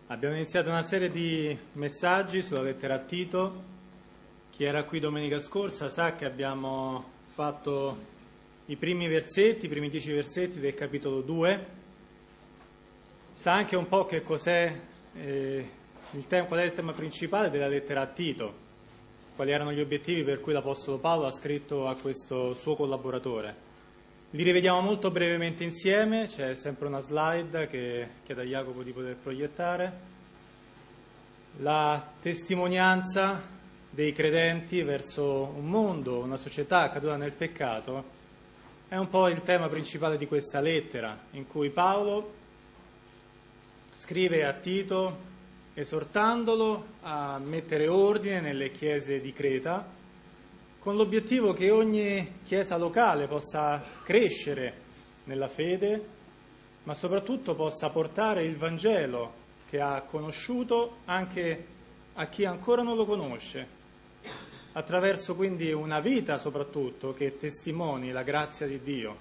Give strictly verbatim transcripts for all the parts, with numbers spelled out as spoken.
Abbiamo iniziato una serie di messaggi sulla lettera a Tito. Chi era qui domenica scorsa sa che abbiamo fatto i primi versetti, i primi dieci versetti del capitolo due. Sa anche un po' che cos'è eh, il tema, qual è il tema principale della lettera a Tito, quali erano gli obiettivi per cui l'Apostolo Paolo ha scritto a questo suo collaboratore. Li rivediamo molto brevemente insieme, c'è sempre una slide che chiedo a Jacopo di poter proiettare. La testimonianza dei credenti verso un mondo, una società caduta nel peccato, è un po' il tema principale di questa lettera, in cui Paolo scrive a Tito esortandolo a mettere ordine nelle chiese di Creta, con l'obiettivo che ogni chiesa locale possa crescere nella fede, ma soprattutto possa portare il Vangelo che ha conosciuto anche a chi ancora non lo conosce, attraverso quindi una vita soprattutto che testimoni la grazia di Dio.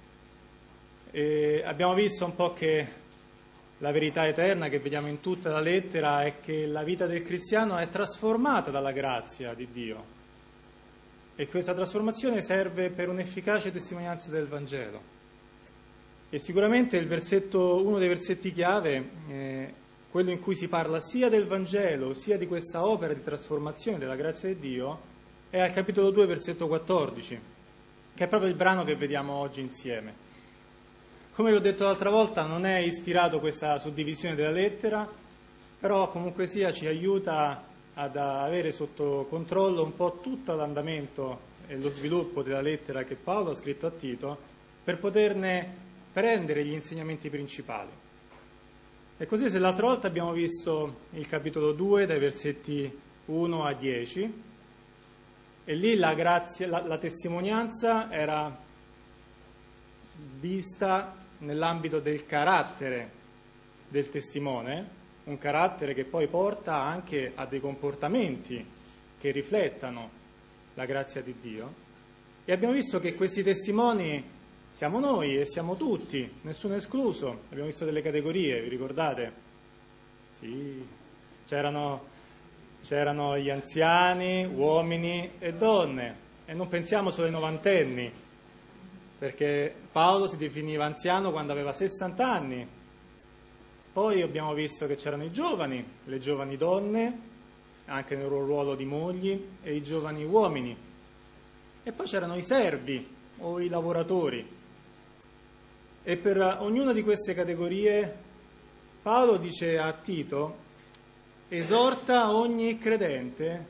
E abbiamo visto un po' che la verità eterna che vediamo in tutta la lettera è che la vita del cristiano è trasformata dalla grazia di Dio. E questa trasformazione serve per un'efficace testimonianza del Vangelo. E sicuramente il versetto, uno dei versetti chiave, eh, quello in cui si parla sia del Vangelo, sia di questa opera di trasformazione della grazia di Dio, è al capitolo due, versetto quattordici, che è proprio il brano che vediamo oggi insieme. Come vi ho detto l'altra volta, non è ispirato questa suddivisione della lettera, però comunque sia ci aiuta ad avere sotto controllo un po' tutto l'andamento e lo sviluppo della lettera che Paolo ha scritto a Tito, per poterne prendere gli insegnamenti principali. E così, se l'altra volta abbiamo visto il capitolo due dai versetti uno a dieci, e lì la, grazia, la, la testimonianza era vista nell'ambito del carattere del testimone, un carattere che poi porta anche a dei comportamenti che riflettano la grazia di Dio. E abbiamo visto che questi testimoni siamo noi e siamo tutti, nessuno escluso. Abbiamo visto delle categorie, vi ricordate? Sì, c'erano, c'erano gli anziani, uomini e donne, e non pensiamo solo ai novantenni, perché Paolo si definiva anziano quando aveva sessanta anni. Poi abbiamo visto che c'erano i giovani, le giovani donne, anche nel loro ruolo di mogli, e i giovani uomini. E poi c'erano i servi o i lavoratori. E per ognuna di queste categorie Paolo dice a Tito: esorta ogni credente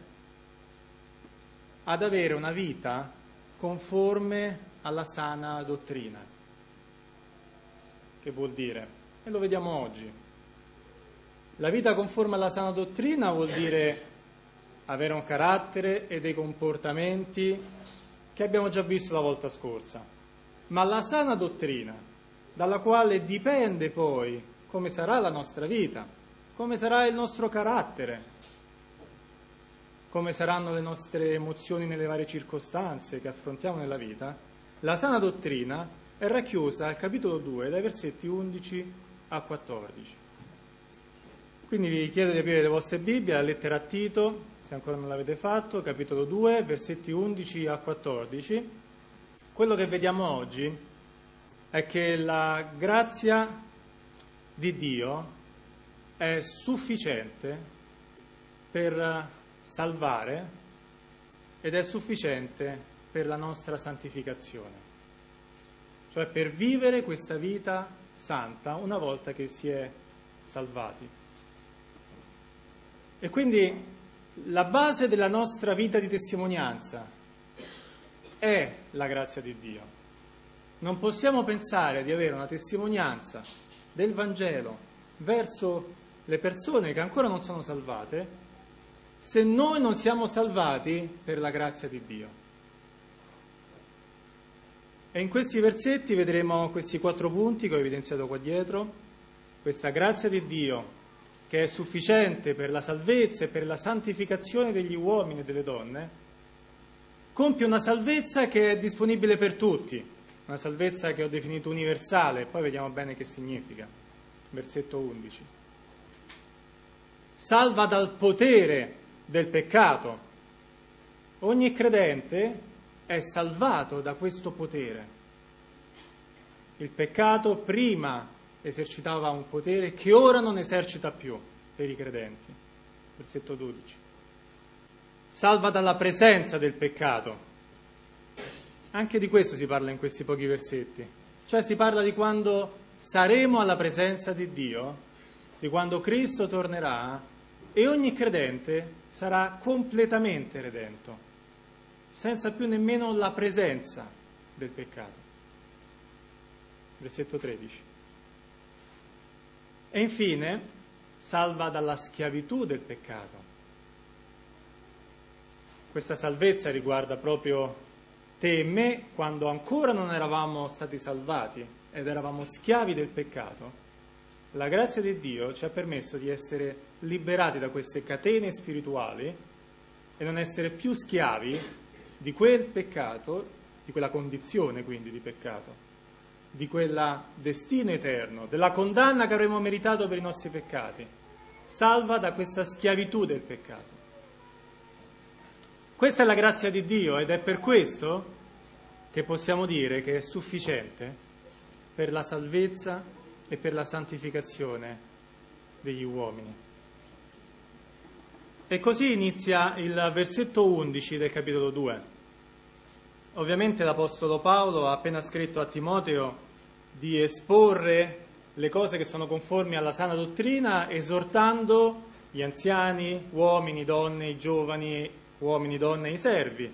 ad avere una vita conforme alla sana dottrina. Che vuol dire? E lo vediamo oggi. La vita conforme alla sana dottrina vuol dire avere un carattere e dei comportamenti che abbiamo già visto la volta scorsa. Ma la sana dottrina, dalla quale dipende poi come sarà la nostra vita, come sarà il nostro carattere, come saranno le nostre emozioni nelle varie circostanze che affrontiamo nella vita, la sana dottrina è racchiusa al capitolo due, dai versetti undici a quattordici. Quindi vi chiedo di aprire le vostre Bibbie, la lettera a Tito, se ancora non l'avete fatto, capitolo due, versetti undici a quattordici. Quello che vediamo oggi è che la grazia di Dio è sufficiente per salvare ed è sufficiente per la nostra santificazione, cioè per vivere questa vita santa una volta che si è salvati. E quindi la base della nostra vita di testimonianza è la grazia di Dio. Non possiamo pensare di avere una testimonianza del Vangelo verso le persone che ancora non sono salvate se noi non siamo salvati per la grazia di Dio. E in questi versetti vedremo questi quattro punti che ho evidenziato qua dietro: questa grazia di Dio che è sufficiente per la salvezza e per la santificazione degli uomini e delle donne, compie una salvezza che è disponibile per tutti, una salvezza che ho definito universale, poi vediamo bene che significa. Versetto undici. salva dal potere del peccato. Ogni credente è salvato da questo potere. Il peccato prima esercitava un potere che ora non esercita più per i credenti. Versetto dodici. Salva dalla presenza del peccato. Anche di questo si parla in questi pochi versetti. Cioè si parla di quando saremo alla presenza di Dio, di quando Cristo tornerà e ogni credente sarà completamente redento, senza più nemmeno la presenza del peccato. Versetto tredici. E infine salva dalla schiavitù del peccato. Questa salvezza riguarda proprio te e me quando ancora non eravamo stati salvati ed eravamo schiavi del peccato. La grazia di Dio ci ha permesso di essere liberati da queste catene spirituali e non essere più schiavi di quel peccato, di quella condizione quindi di peccato, di quel destino eterno, della condanna che avremmo meritato per i nostri peccati. Salva da questa schiavitù del peccato. Questa è la grazia di Dio ed è per questo che possiamo dire che è sufficiente per la salvezza e per la santificazione degli uomini. E così inizia il versetto undici del capitolo due. Ovviamente l'Apostolo Paolo ha appena scritto a Timoteo di esporre le cose che sono conformi alla sana dottrina, esortando gli anziani, uomini, donne, i giovani, uomini, donne, i servi.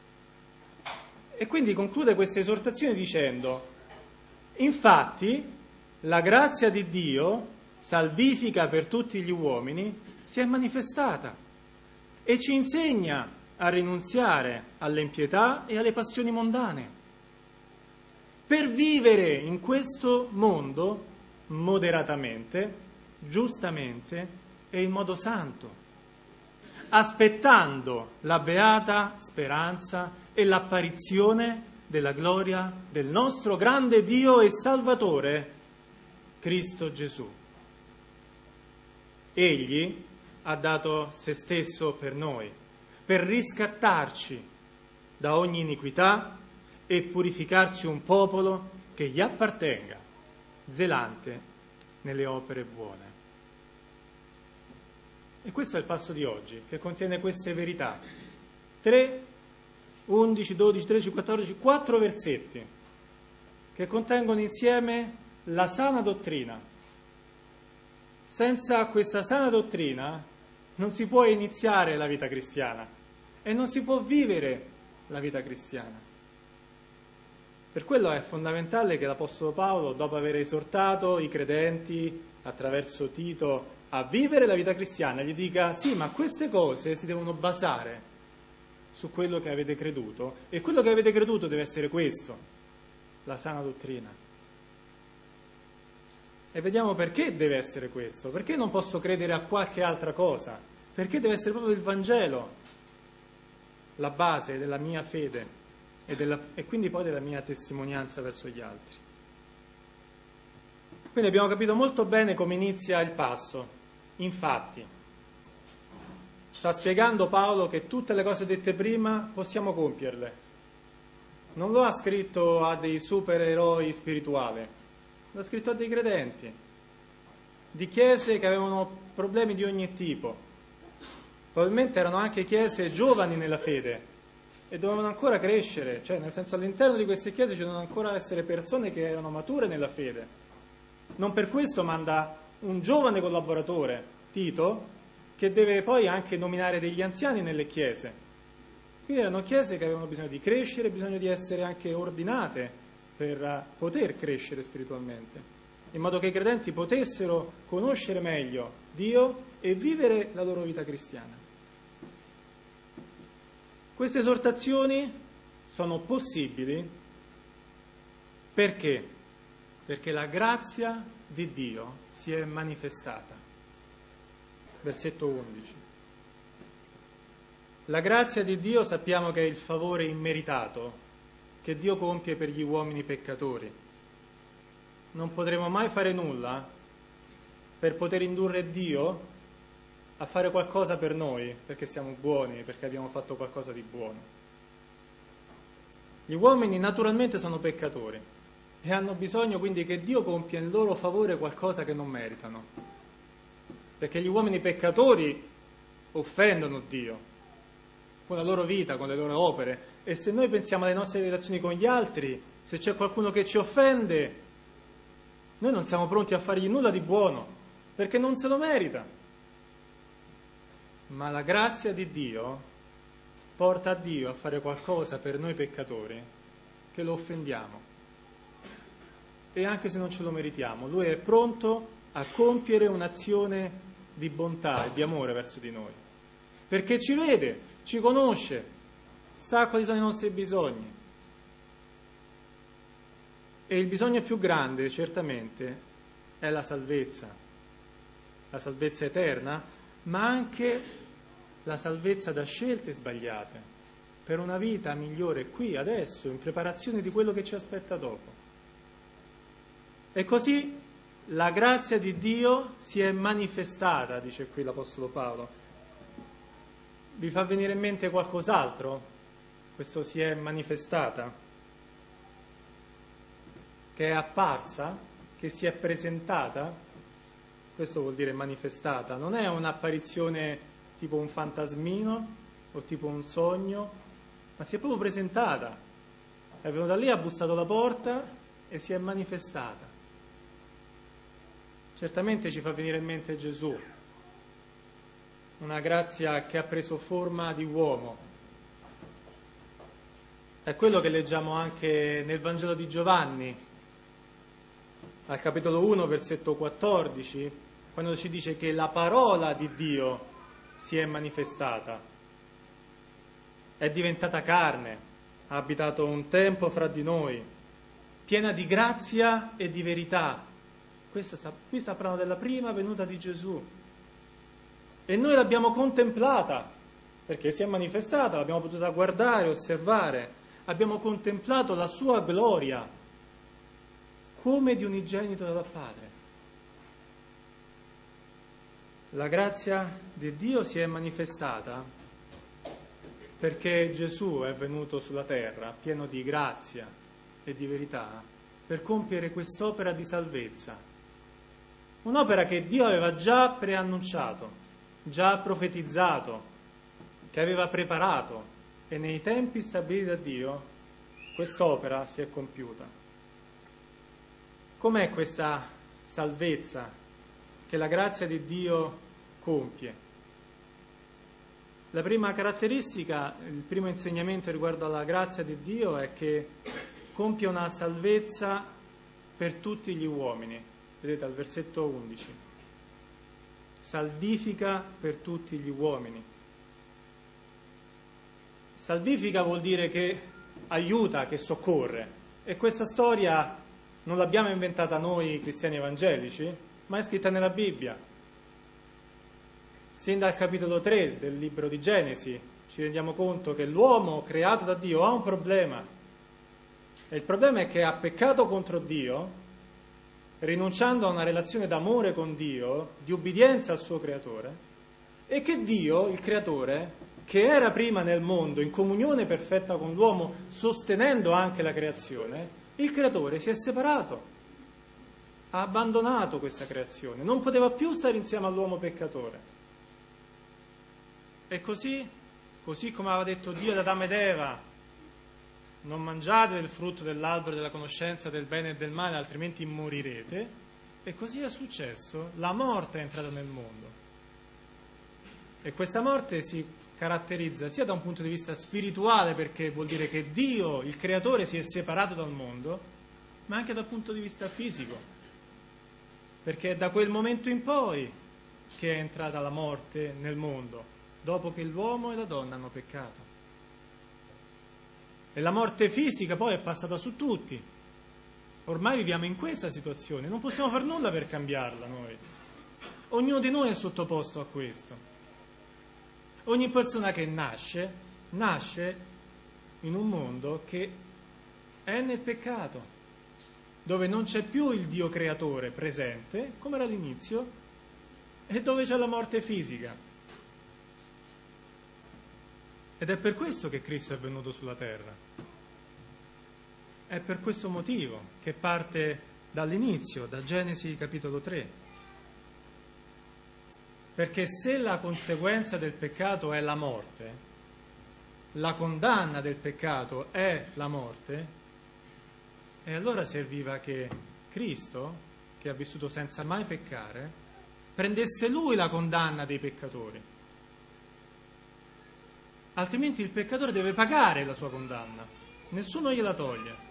E quindi conclude questa esortazione dicendo: infatti la grazia di Dio, salvifica per tutti gli uomini, si è manifestata e ci insegna a rinunziare all'impietà e alle passioni mondane, per vivere in questo mondo moderatamente, giustamente e in modo santo, aspettando la beata speranza e l'apparizione della gloria del nostro grande Dio e Salvatore, Cristo Gesù. Egli ha dato se stesso per noi, per riscattarci da ogni iniquità e purificarci un popolo che gli appartenga, zelante nelle opere buone. E questo è il passo di oggi, che contiene queste verità. tre, undici, dodici, tredici, quattordici, quattro versetti che contengono insieme la sana dottrina. Senza questa sana dottrina non si può iniziare la vita cristiana e non si può vivere la vita cristiana. Per quello è fondamentale che l'Apostolo Paolo, dopo aver esortato i credenti attraverso Tito a vivere la vita cristiana, gli dica: sì, ma queste cose si devono basare su quello che avete creduto, e quello che avete creduto deve essere questo, la sana dottrina. E vediamo perché deve essere questo, perché non posso credere a qualche altra cosa, perché deve essere proprio il Vangelo la base della mia fede e, della, e quindi poi della mia testimonianza verso gli altri. Quindi abbiamo capito molto bene come inizia il passo. Infatti, sta spiegando Paolo che tutte le cose dette prima possiamo compierle. Non lo ha scritto a dei supereroi spirituali, l'ha scritto a dei credenti, di chiese che avevano problemi di ogni tipo. Probabilmente erano anche chiese giovani nella fede e dovevano ancora crescere, cioè nel senso all'interno di queste chiese ci devono ancora essere persone che erano mature nella fede. Non per questo manda un giovane collaboratore, Tito, che deve poi anche nominare degli anziani nelle chiese. Quindi erano chiese che avevano bisogno di crescere, bisogno di essere anche ordinate per poter crescere spiritualmente, in modo che i credenti potessero conoscere meglio Dio e vivere la loro vita cristiana. Queste esortazioni sono possibili perché? Perché la grazia di Dio si è manifestata. Versetto undici. La grazia di Dio sappiamo che è il favore immeritato che Dio compie per gli uomini peccatori. Non potremo mai fare nulla per poter indurre Dio a fare qualcosa per noi, perché siamo buoni, perché abbiamo fatto qualcosa di buono. Gli uomini naturalmente sono peccatori e hanno bisogno quindi che Dio compia in loro favore qualcosa che non meritano, perché gli uomini peccatori offendono Dio con la loro vita, con le loro opere, e se noi pensiamo alle nostre relazioni con gli altri, se c'è qualcuno che ci offende, noi non siamo pronti a fargli nulla di buono, perché non se lo merita. Ma la grazia di Dio porta a Dio a fare qualcosa per noi peccatori che lo offendiamo. E anche se non ce lo meritiamo, Lui è pronto a compiere un'azione di bontà e di amore verso di noi. Perché ci vede, ci conosce, sa quali sono i nostri bisogni. E il bisogno più grande, certamente, è la salvezza. La salvezza eterna, ma anche la salvezza da scelte sbagliate, per una vita migliore qui, adesso, in preparazione di quello che ci aspetta dopo. E così la grazia di Dio si è manifestata, dice qui l'Apostolo Paolo. Vi fa venire in mente qualcos'altro? Questo si è manifestata? Che è apparsa? Che si è presentata? Questo vuol dire manifestata. Non è un'apparizione tipo un fantasmino o tipo un sogno, ma si è proprio presentata. È venuta lì, ha bussato alla porta e si è manifestata. Certamente ci fa venire in mente Gesù, una grazia che ha preso forma di uomo. È quello che leggiamo anche nel Vangelo di Giovanni, al capitolo uno, versetto quattordici, quando ci dice che la parola di Dio si è manifestata, è diventata carne, ha abitato un tempo fra di noi, piena di grazia e di verità. Questa sta, qui sta parlando della prima venuta di Gesù. E noi l'abbiamo contemplata, perché si è manifestata, l'abbiamo potuta guardare, osservare, abbiamo contemplato la sua gloria, come di unigenito dal Padre. La grazia di Dio si è manifestata perché Gesù è venuto sulla terra pieno di grazia e di verità per compiere quest'opera di salvezza. Un'opera che Dio aveva già preannunciato, già profetizzato, che aveva preparato, e nei tempi stabiliti da Dio quest'opera si è compiuta. Com'è questa salvezza che la grazia di Dio compie? La prima caratteristica, il primo insegnamento riguardo alla grazia di Dio è che compie una salvezza per tutti gli uomini. Vedete al versetto undici. Salvifica per tutti gli uomini. Salvifica vuol dire che aiuta, che soccorre. E questa storia non l'abbiamo inventata noi cristiani evangelici, ma è scritta nella Bibbia. Sin dal capitolo tre del libro di Genesi ci rendiamo conto che l'uomo creato da Dio ha un problema. E il problema è che ha peccato contro Dio, rinunciando a una relazione d'amore con Dio, di ubbidienza al suo creatore, e che Dio, il creatore, che era prima nel mondo in comunione perfetta con l'uomo, sostenendo anche la creazione, il creatore si è separato, ha abbandonato questa creazione, non poteva più stare insieme all'uomo peccatore. E così, così come aveva detto Dio ad Adamo ed Eva, non mangiate del frutto dell'albero della conoscenza del bene e del male, altrimenti morirete, e così è successo, la morte è entrata nel mondo. E questa morte si caratterizza sia da un punto di vista spirituale, perché vuol dire che Dio, il creatore, si è separato dal mondo, ma anche dal punto di vista fisico, perché è da quel momento in poi che è entrata la morte nel mondo, dopo che l'uomo e la donna hanno peccato. E la morte fisica poi è passata su tutti. Ormai viviamo in questa situazione, non possiamo fare nulla per cambiarla noi. Ognuno di noi è sottoposto a questo. Ogni persona che nasce, nasce in un mondo che è nel peccato, dove non c'è più il Dio creatore presente, come era all'inizio, e dove c'è la morte fisica. Ed è per questo che Cristo è venuto sulla terra. È per questo motivo che parte dall'inizio, da Genesi capitolo tre. Perché se la conseguenza del peccato è la morte, la condanna del peccato è la morte, e allora serviva che Cristo, che ha vissuto senza mai peccare, prendesse Lui la condanna dei peccatori. Altrimenti il peccatore deve pagare la sua condanna, nessuno gliela toglie.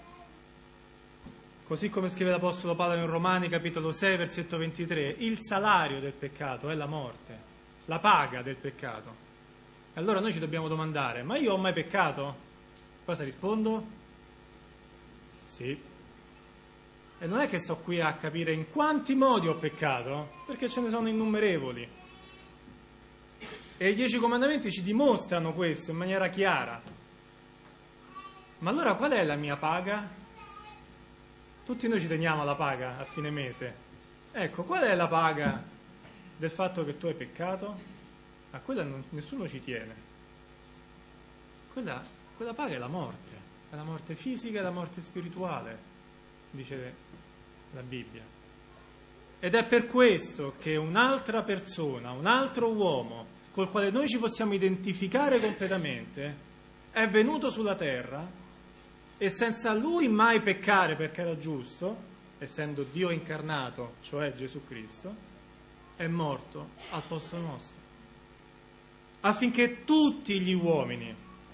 Così come scrive l'Apostolo Paolo in Romani capitolo sei versetto ventitré, il salario del peccato è la morte, la paga del peccato. E allora noi ci dobbiamo domandare, ma io ho mai peccato? Cosa rispondo? Sì. E non è che sto qui a capire in quanti modi ho peccato, perché ce ne sono innumerevoli. E i Dieci Comandamenti ci dimostrano questo in maniera chiara. Ma allora qual è la mia paga? Tutti noi ci teniamo alla paga a fine mese. Ecco, qual è la paga del fatto che tu hai peccato? A quella non, nessuno ci tiene. Quella, quella paga è la morte, è la morte fisica e la morte spirituale, dice la Bibbia. Ed è per questo che un'altra persona, un altro uomo, col quale noi ci possiamo identificare completamente, è venuto sulla terra e senza lui mai peccare perché era giusto, essendo Dio incarnato, cioè Gesù Cristo, è morto al posto nostro, affinché tutti gli uomini,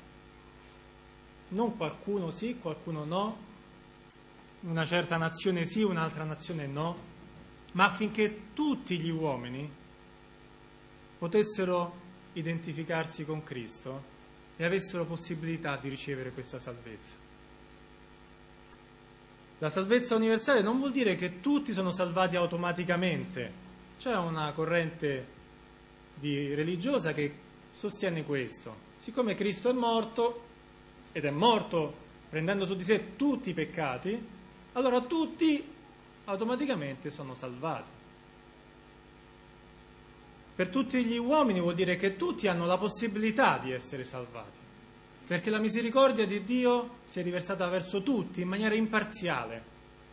non qualcuno sì, qualcuno no, una certa nazione sì, un'altra nazione no, ma affinché tutti gli uomini potessero identificarsi con Cristo e avessero possibilità di ricevere questa salvezza. La salvezza universale non vuol dire che tutti sono salvati automaticamente. C'è una corrente di religiosa che sostiene questo. Siccome Cristo è morto, ed è morto prendendo su di sé tutti i peccati, allora tutti automaticamente sono salvati. Per tutti gli uomini vuol dire che tutti hanno la possibilità di essere salvati, perché la misericordia di Dio si è riversata verso tutti in maniera imparziale.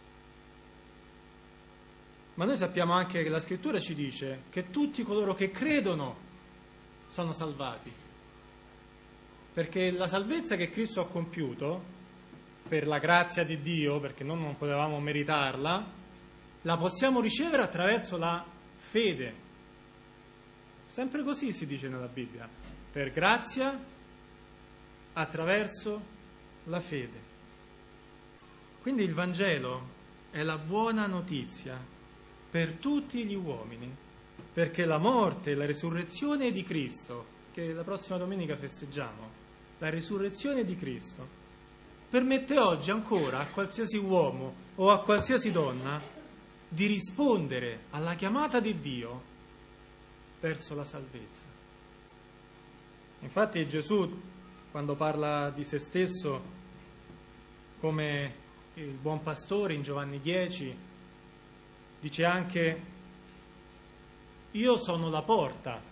Ma noi sappiamo anche che la Scrittura ci dice che tutti coloro che credono sono salvati, perché la salvezza che Cristo ha compiuto, per la grazia di Dio, perché noi non potevamo meritarla, la possiamo ricevere attraverso la fede. Sempre così si dice nella Bibbia, per grazia attraverso la fede. Quindi il Vangelo è la buona notizia per tutti gli uomini, perché la morte e la risurrezione di Cristo, che la prossima domenica festeggiamo, la risurrezione di Cristo, permette oggi ancora a qualsiasi uomo o a qualsiasi donna di rispondere alla chiamata di Dio verso la salvezza. Infatti Gesù, quando parla di se stesso come il buon pastore in Giovanni dieci, dice anche: io sono la porta,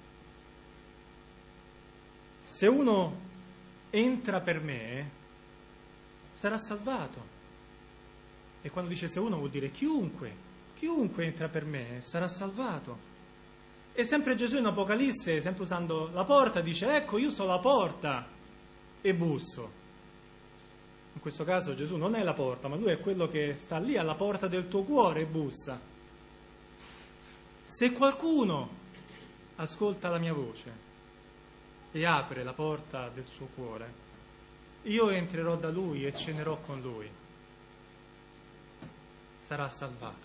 se uno entra per me sarà salvato. E quando dice se uno vuol dire chiunque, chiunque entra per me sarà salvato. E sempre Gesù in Apocalisse, sempre usando la porta, dice: ecco, io sto alla porta e busso. In questo caso Gesù non è la porta, ma lui è quello che sta lì alla porta del tuo cuore e bussa. Se qualcuno ascolta la mia voce e apre la porta del suo cuore, io entrerò da lui e cenerò con lui. Sarà salvato.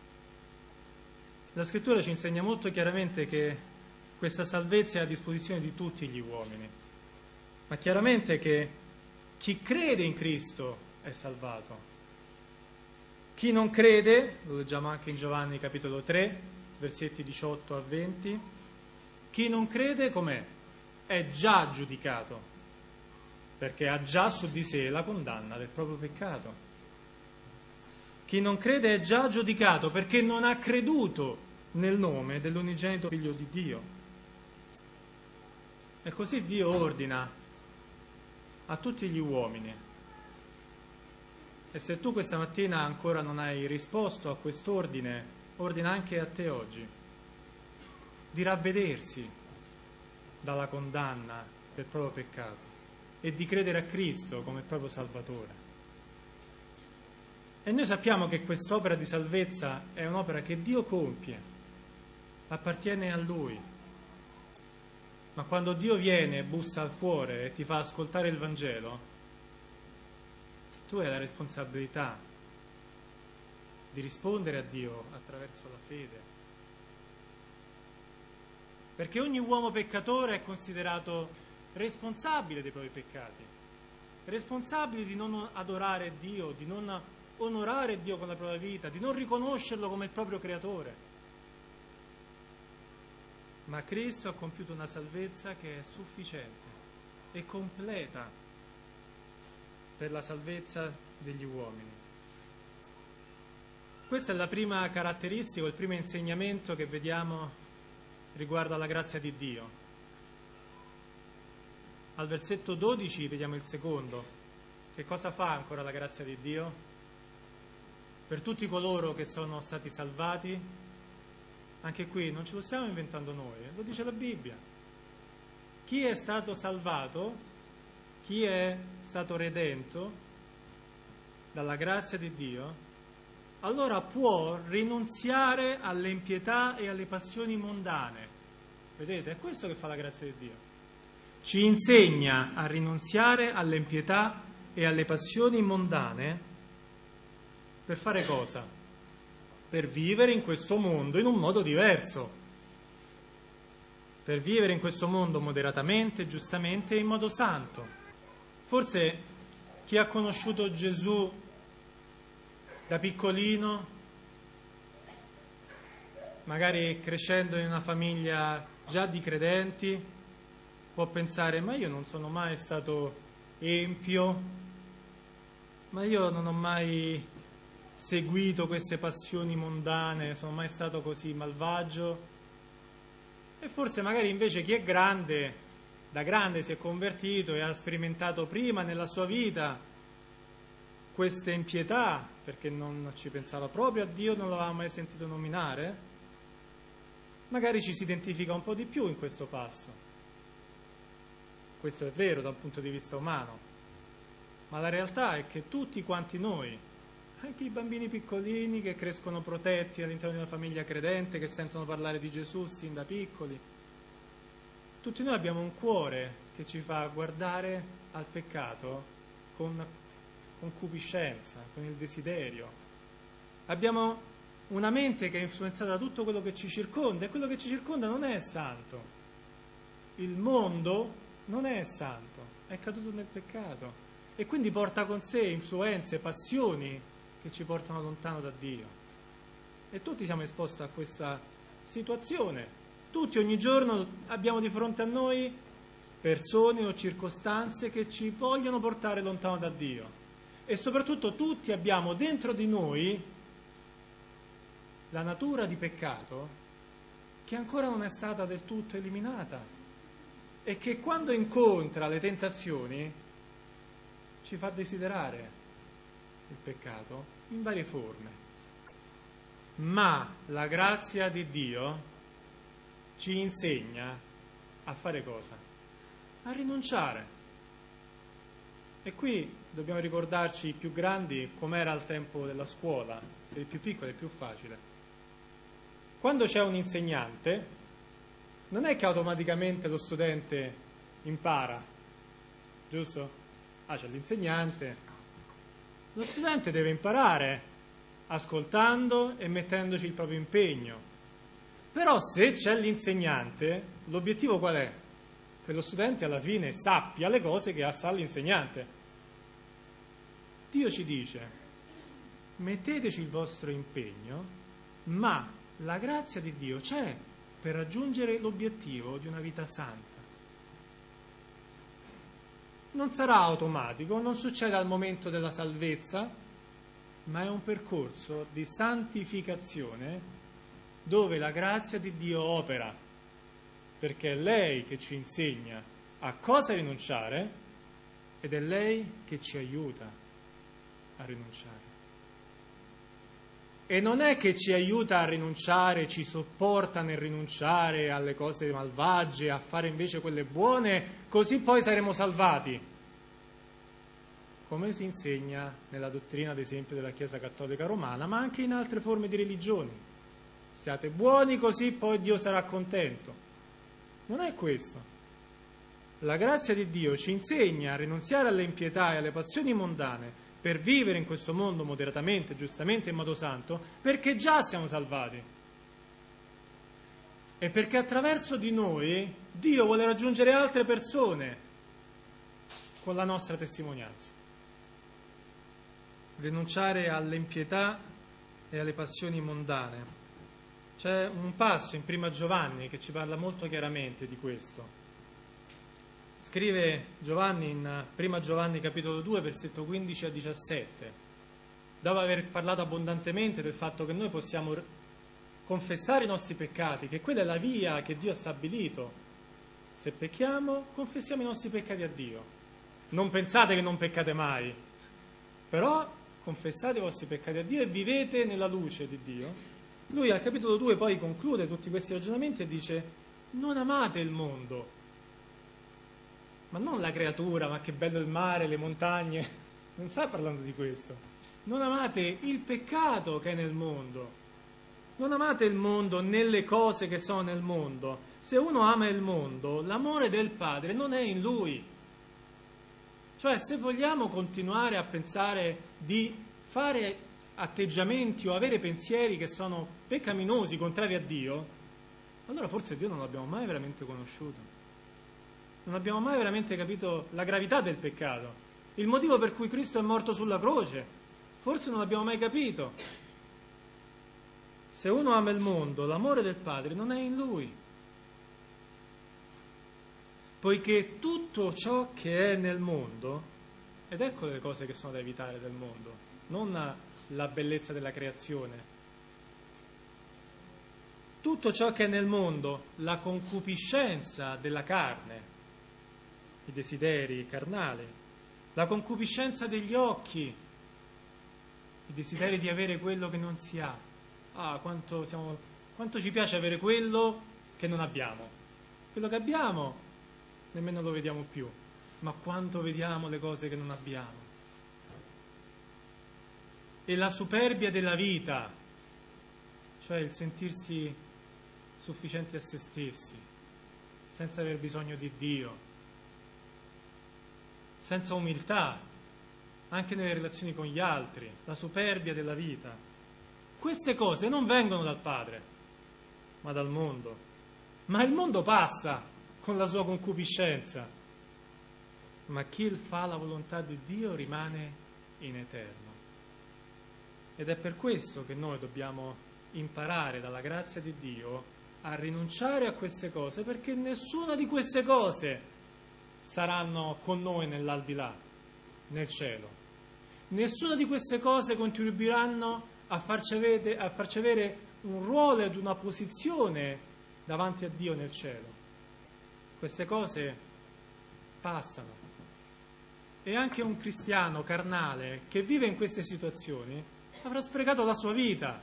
La Scrittura ci insegna molto chiaramente che questa salvezza è a disposizione di tutti gli uomini, ma chiaramente che chi crede in Cristo è salvato. Chi non crede, lo leggiamo anche in Giovanni capitolo tre, versetti diciotto a venti, chi non crede com'è? È già giudicato, perché ha già su di sé la condanna del proprio peccato. Chi non crede è già giudicato perché non ha creduto nel nome dell'unigenito Figlio di Dio. E così Dio ordina a tutti gli uomini. E se tu questa mattina ancora non hai risposto a quest'ordine, ordina anche a te oggi di ravvedersi dalla condanna del proprio peccato e di credere a Cristo come proprio Salvatore. E noi sappiamo che quest'opera di salvezza è un'opera che Dio compie, appartiene a Lui. Ma quando Dio viene e bussa al cuore e ti fa ascoltare il Vangelo, tu hai la responsabilità di rispondere a Dio attraverso la fede. Perché ogni uomo peccatore è considerato responsabile dei propri peccati, responsabile di non adorare Dio, di non onorare Dio con la propria vita, di non riconoscerlo come il proprio creatore. Ma Cristo ha compiuto una salvezza che è sufficiente e completa per la salvezza degli uomini. Questa è la prima caratteristica, il primo insegnamento che vediamo riguardo alla grazia di Dio. Al versetto dodici vediamo il secondo. Che cosa fa ancora la grazia di Dio? Per tutti coloro che sono stati salvati, anche qui non ce lo stiamo inventando noi, lo dice la Bibbia. Chi è stato salvato, chi è stato redento dalla grazia di Dio, allora può rinunziare alle impietà e alle passioni mondane. Vedete, è questo che fa la grazia di Dio. Ci insegna a rinunziare alle impietà e alle passioni mondane per fare cosa? Per vivere in questo mondo in un modo diverso, per vivere in questo mondo moderatamente, giustamente e in modo santo. Forse chi ha conosciuto Gesù da piccolino, magari crescendo in una famiglia già di credenti, può pensare: ma io non sono mai stato empio, ma io non ho mai seguito queste passioni mondane, sono mai stato così malvagio. E forse magari invece chi è grande, da grande si è convertito e ha sperimentato prima nella sua vita queste impietà, perché non ci pensava proprio a Dio, non l'aveva mai sentito nominare, magari ci si identifica un po' di più in questo passo. Questo è vero da un punto di vista umano, ma la realtà è che tutti quanti noi, anche i bambini piccolini che crescono protetti all'interno di una famiglia credente, che sentono parlare di Gesù sin da piccoli, tutti noi abbiamo un cuore che ci fa guardare al peccato con concupiscenza, con il desiderio. Abbiamo una mente che è influenzata da tutto quello che ci circonda, e quello che ci circonda non è santo. Il mondo non è santo, è caduto nel peccato e quindi porta con sé influenze, passioni che ci portano lontano da Dio. E tutti siamo esposti a questa situazione. Tutti ogni giorno abbiamo di fronte a noi persone o circostanze che ci vogliono portare lontano da Dio. E soprattutto tutti abbiamo dentro di noi la natura di peccato che ancora non è stata del tutto eliminata e che quando incontra le tentazioni ci fa desiderare il peccato in varie forme. Ma la grazia di Dio ci insegna a fare cosa? A rinunciare. E qui dobbiamo ricordarci i più grandi com'era al tempo della scuola, per i più piccoli è più facile. Quando c'è un insegnante, non è che automaticamente lo studente impara, giusto? Ah, c'è l'insegnante. Lo studente deve imparare ascoltando e mettendoci il proprio impegno. Però se c'è l'insegnante, l'obiettivo qual è? Che lo studente alla fine sappia le cose che sa l'insegnante. Dio ci dice: metteteci il vostro impegno, ma la grazia di Dio c'è per raggiungere l'obiettivo di una vita santa. Non sarà automatico, non succede al momento della salvezza, ma è un percorso di santificazione dove la grazia di Dio opera, perché è lei che ci insegna a cosa rinunciare ed è lei che ci aiuta a rinunciare. E non è che ci aiuta a rinunciare, ci sopporta nel rinunciare alle cose malvagie, a fare invece quelle buone, così poi saremo salvati. Come si insegna nella dottrina, ad esempio, della Chiesa Cattolica Romana, ma anche in altre forme di religioni. Siate buoni così poi Dio sarà contento. Non è questo. La grazia di Dio ci insegna a rinunziare alle impietà e alle passioni mondane per vivere in questo mondo moderatamente, giustamente, in modo santo, perché già siamo salvati. E perché attraverso di noi Dio vuole raggiungere altre persone con la nostra testimonianza. Rinunciare alle impietà e alle passioni mondane. C'è un passo in Prima Giovanni che ci parla molto chiaramente di questo. Scrive Giovanni in Prima Giovanni capitolo due, versetto quindici a diciassette, dopo aver parlato abbondantemente del fatto che noi possiamo confessare i nostri peccati, che quella è la via che Dio ha stabilito. Se pecchiamo, confessiamo i nostri peccati a Dio. Non pensate che non peccate mai, però confessate i vostri peccati a Dio e vivete nella luce di Dio. Lui al capitolo due poi conclude tutti questi ragionamenti e dice: non amate il mondo, ma non la creatura, ma che bello il mare, le montagne, non sta parlando di questo. Non amate il peccato che è nel mondo, non amate il mondo nelle cose che sono nel mondo. Se uno ama il mondo, l'amore del Padre non è in lui. Cioè, se vogliamo continuare a pensare di fare atteggiamenti o avere pensieri che sono peccaminosi, contrari a Dio, allora forse Dio non l'abbiamo mai veramente conosciuto. Non abbiamo mai veramente capito la gravità del peccato, il motivo per cui Cristo è morto sulla croce. Forse non l'abbiamo mai capito. Se uno ama il mondo, l'amore del Padre non è in lui. Poiché tutto ciò che è nel mondo, ed ecco le cose che sono da evitare del mondo, non la bellezza della creazione. Tutto ciò che è nel mondo, la concupiscenza della carne, i desideri carnali, la concupiscenza degli occhi, i desideri di avere quello che non si ha. Ah, quanto, siamo, quanto ci piace avere quello che non abbiamo. Quello che abbiamo nemmeno lo vediamo più, ma quanto vediamo le cose che non abbiamo. E la superbia della vita, cioè il sentirsi sufficienti a se stessi, senza aver bisogno di Dio, senza umiltà, anche nelle relazioni con gli altri, la superbia della vita. Queste cose non vengono dal Padre, ma dal mondo. Ma il mondo passa con la sua concupiscenza, ma chi fa la volontà di Dio rimane in eterno. Ed è per questo che noi dobbiamo imparare dalla grazia di Dio a rinunciare a queste cose, perché nessuna di queste cose saranno con noi nell'aldilà, nel cielo. Nessuna di queste cose contribuiranno a farci avere, a farci avere un ruolo ed una posizione davanti a Dio nel cielo. Queste cose passano. E anche un cristiano carnale che vive in queste situazioni avrà sprecato la sua vita.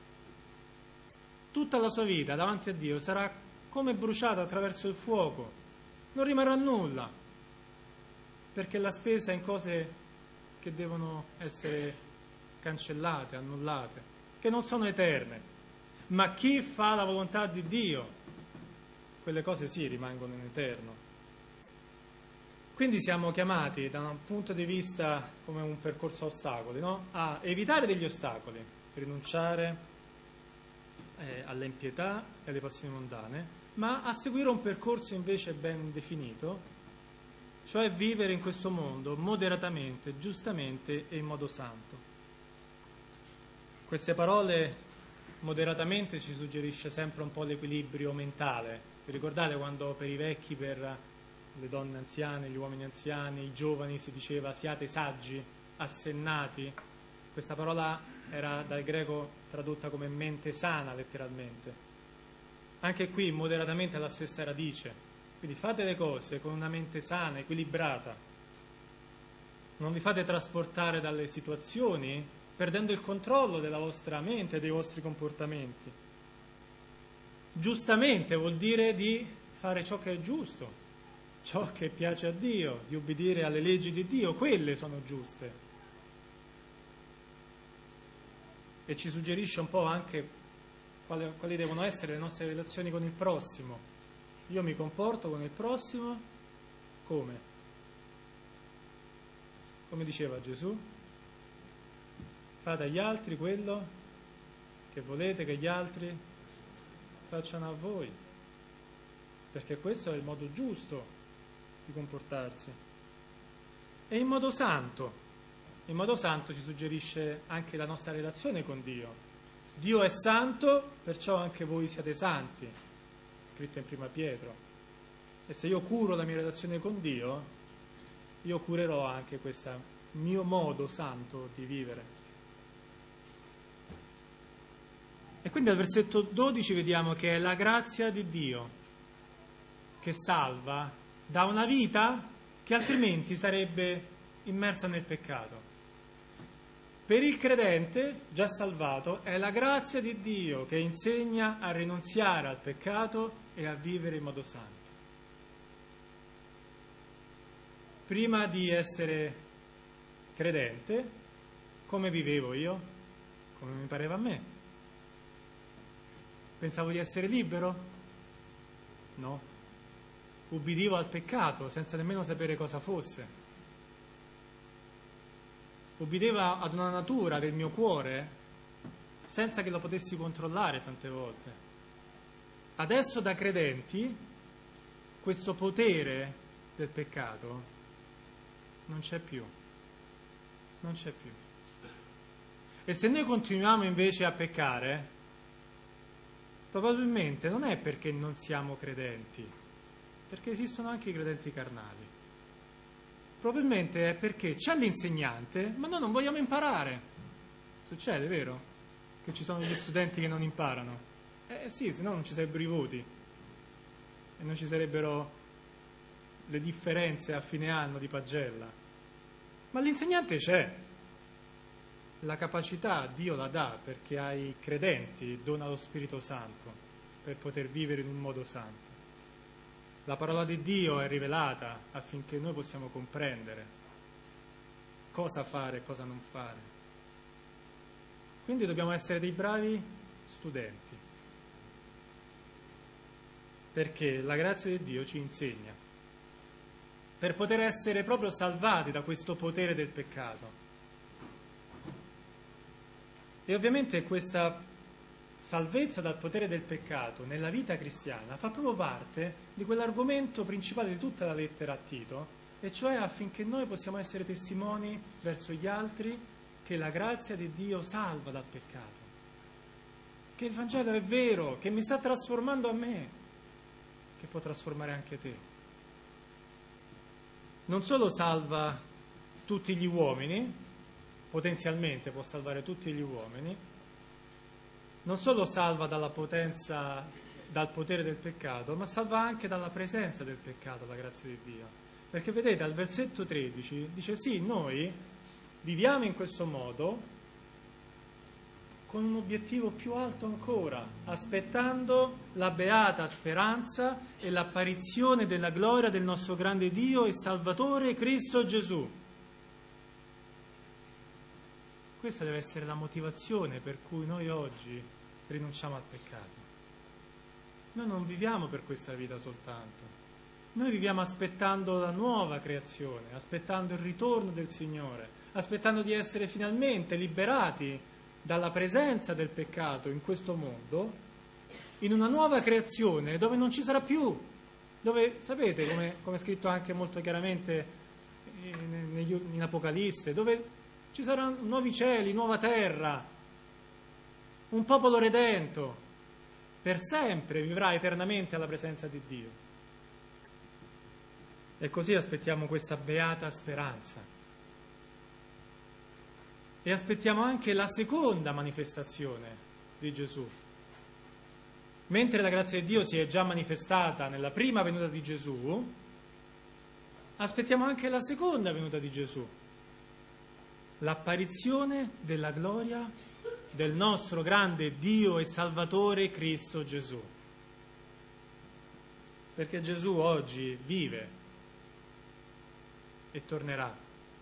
Tutta la sua vita davanti a Dio sarà come bruciata attraverso il fuoco. Non rimarrà nulla, perché la spesa è in cose che devono essere cancellate, annullate, che non sono eterne. Ma chi fa la volontà di Dio, quelle cose sì rimangono in eterno. Quindi siamo chiamati da un punto di vista come un percorso a ostacoli, no? A evitare degli ostacoli, rinunciare eh, alle impietà e alle passioni mondane, ma a seguire un percorso invece ben definito, cioè vivere in questo mondo moderatamente, giustamente e in modo santo. Queste parole, moderatamente, ci suggerisce sempre un po' l'equilibrio mentale. Vi ricordate quando per i vecchi, per le donne anziane, gli uomini anziani, i giovani si diceva siate saggi, assennati? Questa parola era dal greco tradotta come mente sana letteralmente. Anche qui moderatamente la stessa radice. Quindi fate le cose con una mente sana, equilibrata. Non vi fate trasportare dalle situazioni perdendo il controllo della vostra mente e dei vostri comportamenti. Giustamente vuol dire di fare ciò che è giusto, ciò che piace a Dio, di obbedire alle leggi di Dio, quelle sono giuste. E ci suggerisce un po' anche quali, quali devono essere le nostre relazioni con il prossimo. Io mi comporto con il prossimo come? Come diceva Gesù? Fate agli altri quello che volete che gli altri facciano a voi, perché questo è il modo giusto di comportarsi. E in modo santo. In modo santo ci suggerisce anche la nostra relazione con Dio. Dio è santo, perciò anche voi siete santi, scritto in Prima Pietro. E se io curo la mia relazione con Dio, io curerò anche questo mio modo santo di vivere. E quindi al versetto dodici vediamo che è la grazia di Dio che salva da una vita che altrimenti sarebbe immersa nel peccato. Per il credente, già salvato, è la grazia di Dio che insegna a rinunziare al peccato e a vivere in modo santo. Prima di essere credente, come vivevo io? Come mi pareva a me? Pensavo di essere libero? No. Ubbidivo al peccato senza nemmeno sapere cosa fosse. Ubbideva ad una natura del mio cuore senza che lo potessi controllare tante volte. Adesso da credenti questo potere del peccato non c'è più, non c'è più. E se noi continuiamo invece a peccare, probabilmente non è perché non siamo credenti, perché esistono anche i credenti carnali. Probabilmente è perché c'è l'insegnante, ma noi non vogliamo imparare. Succede, vero? Che ci sono gli studenti che non imparano. Eh sì, se no non ci sarebbero i voti e non ci sarebbero le differenze a fine anno di pagella. Ma l'insegnante c'è. La capacità Dio la dà perché ai credenti dona lo Spirito Santo per poter vivere in un modo santo. La parola di Dio è rivelata affinché noi possiamo comprendere cosa fare e cosa non fare. Quindi dobbiamo essere dei bravi studenti, perché la grazia di Dio ci insegna, per poter essere proprio salvati da questo potere del peccato. E ovviamente questa salvezza dal potere del peccato nella vita cristiana fa proprio parte di quell'argomento principale di tutta la lettera a Tito, e cioè affinché noi possiamo essere testimoni verso gli altri che la grazia di Dio salva dal peccato, che il Vangelo è vero, che mi sta trasformando a me, che può trasformare anche te. Non solo salva tutti gli uomini, potenzialmente può salvare tutti gli uomini, non solo salva dalla potenza, dal potere del peccato, ma salva anche dalla presenza del peccato, la grazia di Dio. Perché vedete, al versetto tredici dice sì, noi viviamo in questo modo con un obiettivo più alto ancora, aspettando la beata speranza e l'apparizione della gloria del nostro grande Dio e Salvatore Cristo Gesù. Questa deve essere la motivazione per cui noi oggi rinunciamo al peccato. Noi non viviamo per questa vita soltanto, noi viviamo aspettando la nuova creazione, aspettando il ritorno del Signore, aspettando di essere finalmente liberati dalla presenza del peccato in questo mondo, in una nuova creazione dove non ci sarà più, dove, sapete, come, come è scritto anche molto chiaramente in, in Apocalisse, dove ci saranno nuovi cieli, nuova terra, un popolo redento, per sempre vivrà eternamente alla presenza di Dio. E così aspettiamo questa beata speranza. E aspettiamo anche la seconda manifestazione di Gesù. Mentre la grazia di Dio si è già manifestata nella prima venuta di Gesù, aspettiamo anche la seconda venuta di Gesù, l'apparizione della gloria del nostro grande Dio e Salvatore Cristo Gesù. Perché Gesù oggi vive e tornerà.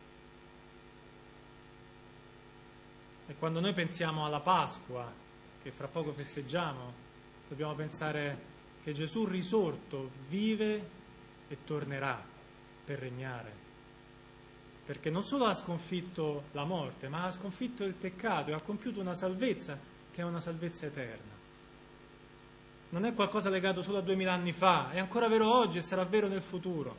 E quando noi pensiamo alla Pasqua, che fra poco festeggiamo, dobbiamo pensare che Gesù risorto vive e tornerà per regnare. Perché non solo ha sconfitto la morte, ma ha sconfitto il peccato e ha compiuto una salvezza che è una salvezza eterna. Non è qualcosa legato solo a duemila anni fa, è ancora vero oggi e sarà vero nel futuro.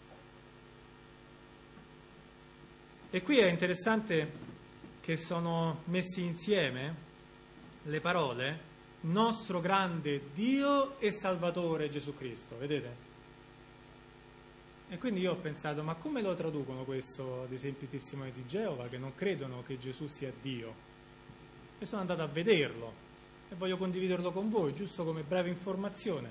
E qui è interessante che sono messi insieme le parole nostro grande Dio e Salvatore Gesù Cristo, vedete? E quindi io ho pensato, ma come lo traducono questo ad esempio i testimoni di Geova che non credono che Gesù sia Dio? E sono andato a vederlo e voglio condividerlo con voi, giusto come breve informazione.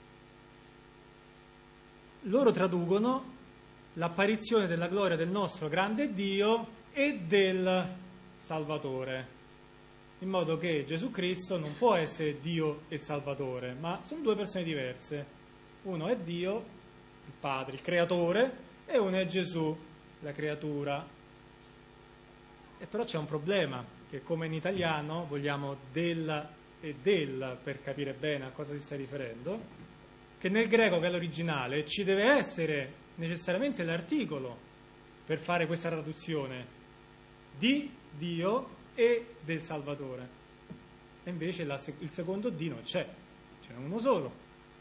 Loro traducono l'apparizione della gloria del nostro grande Dio e del Salvatore, in modo che Gesù Cristo non può essere Dio e Salvatore, ma sono due persone diverse. Uno è Dio, il Padre, il Creatore, e uno è Gesù, la creatura. E però c'è un problema, che come in italiano vogliamo del e del per capire bene a cosa si sta riferendo, che nel greco, che è l'originale, ci deve essere necessariamente l'articolo per fare questa traduzione di Dio e del Salvatore. E invece la, il secondo D non c'è, ce n'è uno solo.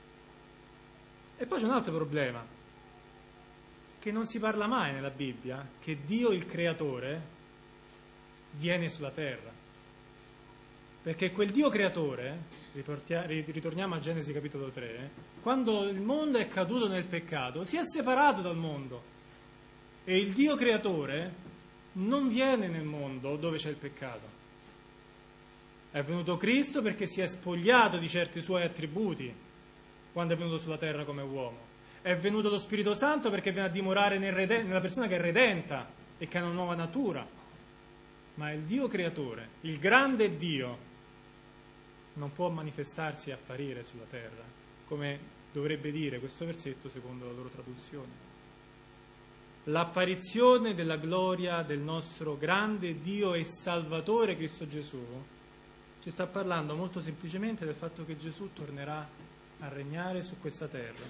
E poi c'è un altro problema, che non si parla mai nella Bibbia, che Dio il Creatore viene sulla terra. Perché quel Dio Creatore, ritorniamo a Genesi capitolo tre, quando il mondo è caduto nel peccato, si è separato dal mondo. E il Dio Creatore non viene nel mondo dove c'è il peccato. È venuto Cristo perché si è spogliato di certi suoi attributi quando è venuto sulla terra come uomo. È venuto lo Spirito Santo perché viene a dimorare nel reden- nella persona che è redenta e che ha una nuova natura. Ma il Dio Creatore, il grande Dio, non può manifestarsi e apparire sulla terra, come dovrebbe dire questo versetto secondo la loro traduzione. L'apparizione della gloria del nostro grande Dio e Salvatore Cristo Gesù ci sta parlando molto semplicemente del fatto che Gesù tornerà a regnare su questa terra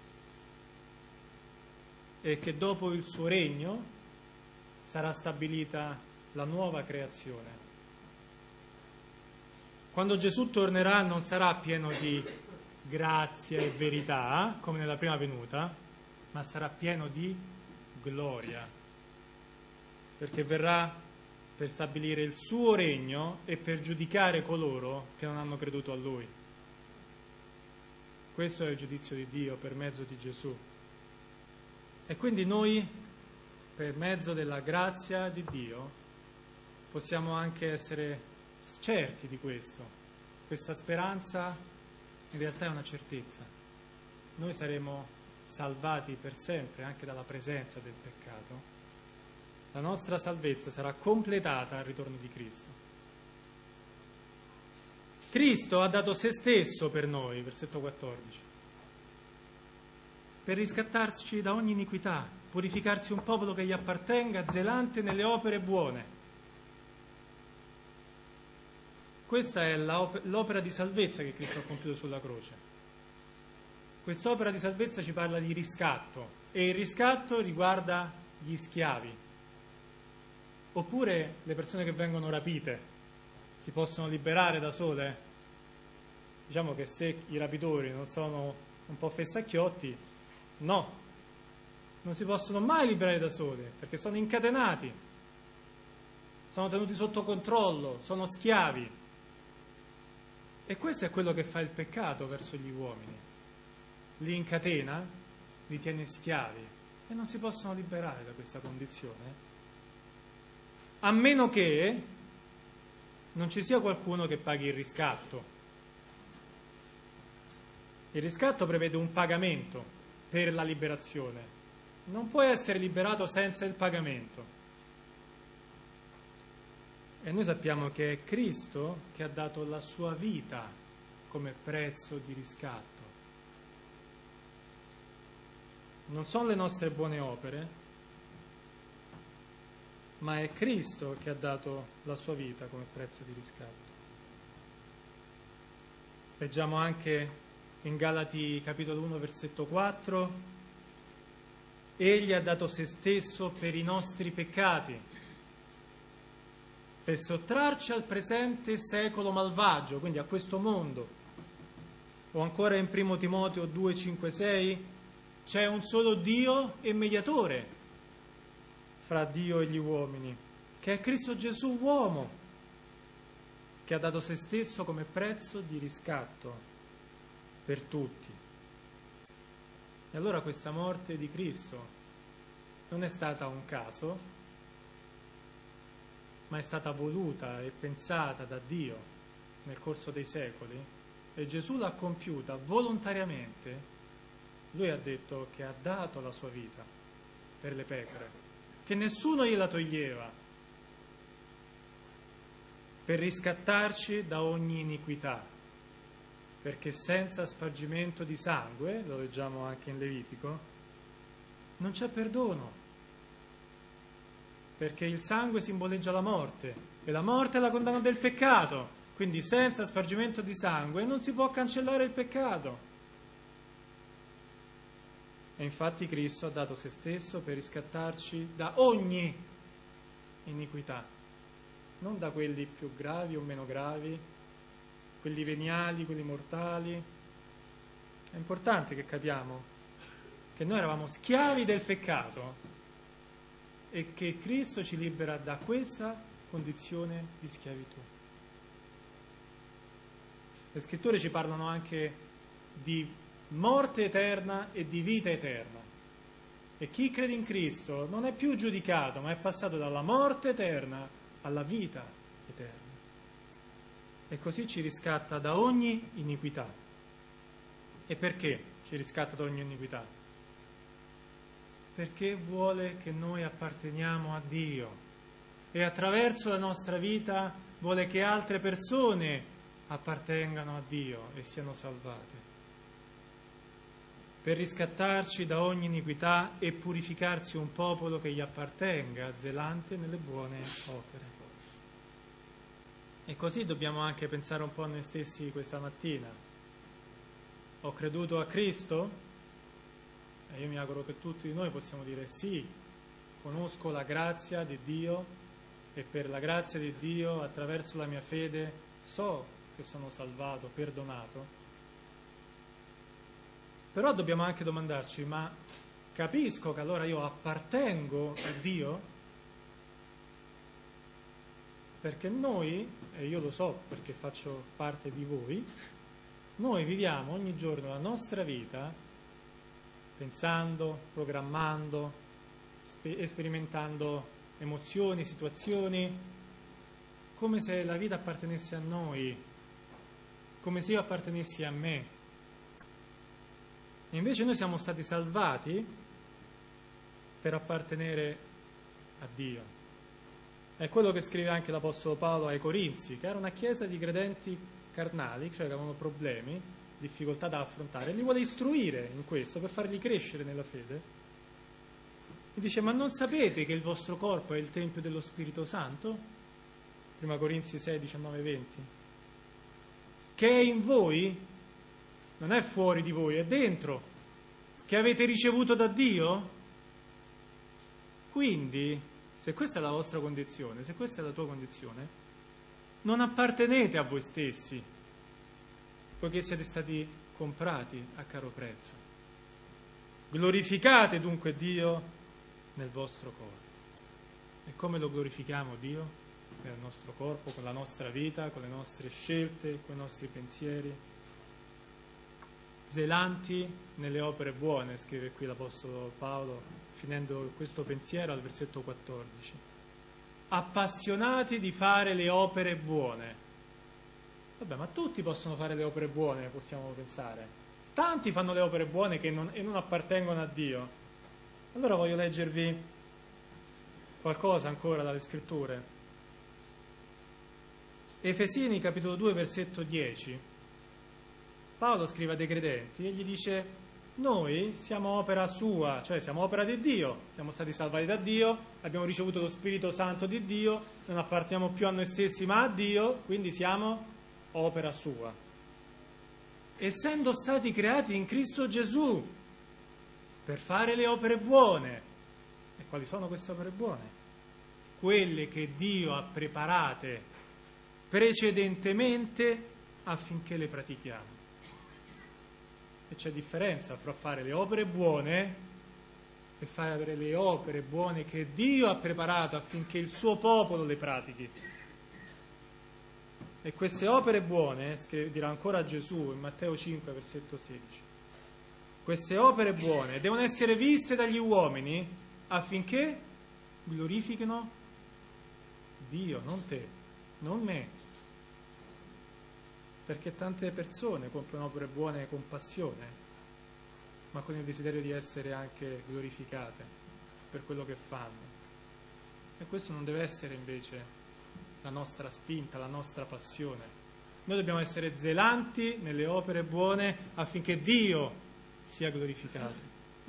e che dopo il suo regno sarà stabilita la nuova creazione. Quando Gesù tornerà non sarà pieno di grazia e verità come nella prima venuta, ma sarà pieno di gloria, perché verrà per stabilire il suo regno e per giudicare coloro che non hanno creduto a Lui. Questo è il giudizio di Dio per mezzo di Gesù. E quindi noi, per mezzo della grazia di Dio, possiamo anche essere certi di questo. Questa speranza in realtà è una certezza. Noi saremo salvati per sempre anche dalla presenza del peccato. La nostra salvezza sarà completata al ritorno di Cristo. Cristo ha dato se stesso per noi, versetto quattordici, per riscattarci da ogni iniquità, purificarsi un popolo che gli appartenga, zelante nelle opere buone. Questa è l'opera di salvezza che Cristo ha compiuto sulla croce. Quest'opera di salvezza ci parla di riscatto e il riscatto riguarda gli schiavi, oppure le persone che vengono rapite si possono liberare da sole. Diciamo che se i rapitori non sono un po' fessacchiotti, no, non si possono mai liberare da soli perché sono incatenati, sono tenuti sotto controllo, sono schiavi. E questo è quello che fa il peccato verso gli uomini. Li incatena, li tiene schiavi e non si possono liberare da questa condizione a meno che non ci sia qualcuno che paghi il riscatto. Il riscatto prevede un pagamento per la liberazione. Non puoi essere liberato senza il pagamento. E noi sappiamo che è Cristo che ha dato la sua vita come prezzo di riscatto. Non sono le nostre buone opere, ma è Cristo che ha dato la sua vita come prezzo di riscatto. Leggiamo anche in Galati capitolo uno versetto quattro: Egli ha dato se stesso per i nostri peccati, per sottrarci al presente secolo malvagio, quindi a questo mondo. O ancora in primo Timoteo due cinque sei: c'è un solo Dio e mediatore fra Dio e gli uomini, che è Cristo Gesù uomo, che ha dato se stesso come prezzo di riscatto per tutti. E allora questa morte di Cristo non è stata un caso, ma è stata voluta e pensata da Dio nel corso dei secoli, e Gesù l'ha compiuta volontariamente. Lui ha detto che ha dato la sua vita per le pecore, che nessuno gliela toglieva, per riscattarci da ogni iniquità, perché senza spargimento di sangue, lo leggiamo anche in Levitico, non c'è perdono, perché il sangue simboleggia la morte e la morte è la condanna del peccato, quindi senza spargimento di sangue non si può cancellare il peccato. E infatti Cristo ha dato se stesso per riscattarci da ogni iniquità, non da quelli più gravi o meno gravi, quelli veniali, quelli mortali. È importante che capiamo che noi eravamo schiavi del peccato e che Cristo ci libera da questa condizione di schiavitù. Le scritture ci parlano anche di morte eterna e di vita eterna. E chi crede in Cristo non è più giudicato, ma è passato dalla morte eterna alla vita eterna. E così ci riscatta da ogni iniquità. E perché ci riscatta da ogni iniquità? Perché vuole che noi apparteniamo a Dio e attraverso la nostra vita vuole che altre persone appartengano a Dio e siano salvate, per riscattarci da ogni iniquità e purificarsi un popolo che gli appartenga, zelante nelle buone opere. E così dobbiamo anche pensare un po' a noi stessi questa mattina. Ho creduto a Cristo? E io mi auguro che tutti noi possiamo dire sì, conosco la grazia di Dio e per la grazia di Dio, attraverso la mia fede, so che sono salvato, perdonato. Però dobbiamo anche domandarci, ma capisco che allora io appartengo a Dio? Perché noi, e io lo so perché faccio parte di voi, noi viviamo ogni giorno la nostra vita pensando, programmando, spe- sperimentando emozioni, situazioni, come se la vita appartenesse a noi, come se io appartenessi a me. E invece noi siamo stati salvati per appartenere a Dio. È quello che scrive anche l'Apostolo Paolo ai Corinzi, che era una chiesa di credenti carnali, cioè che avevano problemi, difficoltà da affrontare, e li vuole istruire in questo per farli crescere nella fede. E dice: ma non sapete che il vostro corpo è il Tempio dello Spirito Santo? Prima Corinzi sei, diciannove venti. Che è in voi? Non è fuori di voi, è dentro, che avete ricevuto da Dio? Quindi, se questa è la vostra condizione, se questa è la tua condizione, non appartenete a voi stessi, poiché siete stati comprati a caro prezzo. Glorificate dunque Dio nel vostro corpo. E come lo glorifichiamo Dio? Nel nostro corpo, con la nostra vita, con le nostre scelte, con i nostri pensieri. Zelanti nelle opere buone, scrive qui l'Apostolo Paolo, finendo questo pensiero al versetto quattordici. appassionati di fare le opere buone. Vabbè, ma tutti possono fare le opere buone, possiamo pensare. Tanti fanno le opere buone che non, e non appartengono a Dio. Allora voglio leggervi qualcosa ancora dalle scritture. Efesini capitolo due versetto dieci. Paolo scrive a dei credenti e gli dice: noi siamo opera sua, cioè siamo opera di Dio, siamo stati salvati da Dio, abbiamo ricevuto lo Spirito Santo di Dio, non apparteniamo più a noi stessi ma a Dio, quindi siamo opera sua. Essendo stati creati in Cristo Gesù per fare le opere buone. E quali sono queste opere buone? Quelle che Dio ha preparate precedentemente affinché le pratichiamo. E c'è differenza fra fare le opere buone e fare le opere buone che Dio ha preparato affinché il suo popolo le pratichi. E queste opere buone, dirà ancora Gesù in Matteo cinque versetto sedici, queste opere buone devono essere viste dagli uomini affinché glorifichino Dio, non te, non me. Perché tante persone compiono opere buone con passione, ma con il desiderio di essere anche glorificate per quello che fanno. E questo non deve essere invece la nostra spinta, la nostra passione. Noi dobbiamo essere zelanti nelle opere buone affinché Dio sia glorificato.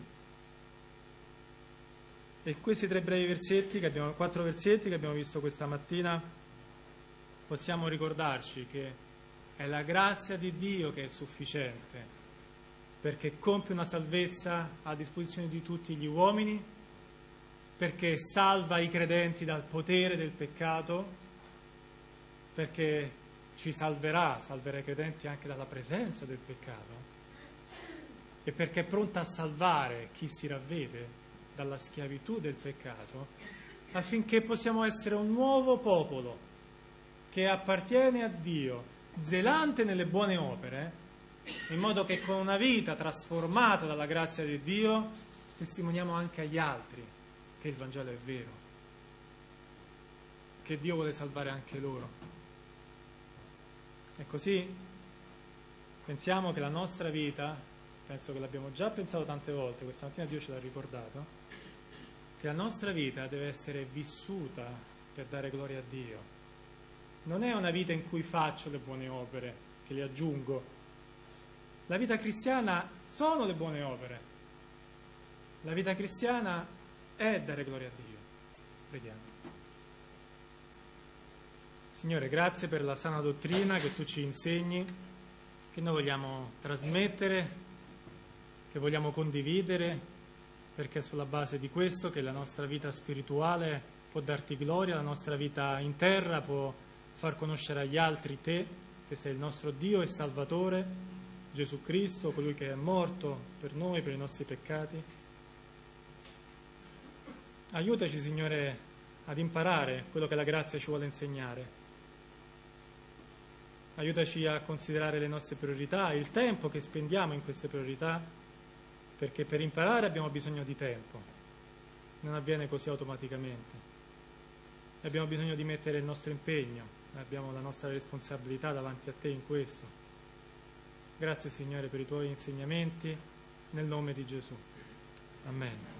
E questi tre brevi versetti, che abbiamo, quattro versetti che abbiamo visto questa mattina, possiamo ricordarci che è la grazia di Dio che è sufficiente, perché compie una salvezza a disposizione di tutti gli uomini, perché salva i credenti dal potere del peccato, perché ci salverà, salverà i credenti anche dalla presenza del peccato, e perché è pronta a salvare chi si ravvede dalla schiavitù del peccato, affinché possiamo essere un nuovo popolo che appartiene a Dio, zelante nelle buone opere, in modo che con una vita trasformata dalla grazia di Dio testimoniamo anche agli altri che il Vangelo è vero, che Dio vuole salvare anche loro. E così pensiamo che la nostra vita, penso che l'abbiamo già pensato tante volte, questa mattina Dio ce l'ha ricordato, che la nostra vita deve essere vissuta per dare gloria a Dio. Non è una vita in cui faccio le buone opere, che le aggiungo. La vita cristiana sono le buone opere. La vita cristiana è dare gloria a Dio. Vediamo. Signore, grazie per la sana dottrina che tu ci insegni, che noi vogliamo trasmettere, che vogliamo condividere, perché è sulla base di questo che la nostra vita spirituale può darti gloria, la nostra vita in terra può far conoscere agli altri te, che sei il nostro Dio e Salvatore, Gesù Cristo, colui che è morto per noi, per i nostri peccati. Aiutaci, Signore, ad imparare quello che la grazia ci vuole insegnare. Aiutaci a considerare le nostre priorità, il tempo che spendiamo in queste priorità, perché per imparare abbiamo bisogno di tempo, non avviene così automaticamente. Abbiamo bisogno di mettere il nostro impegno, abbiamo la nostra responsabilità davanti a te in questo. Grazie, Signore, per i tuoi insegnamenti, nel nome di Gesù. Amen.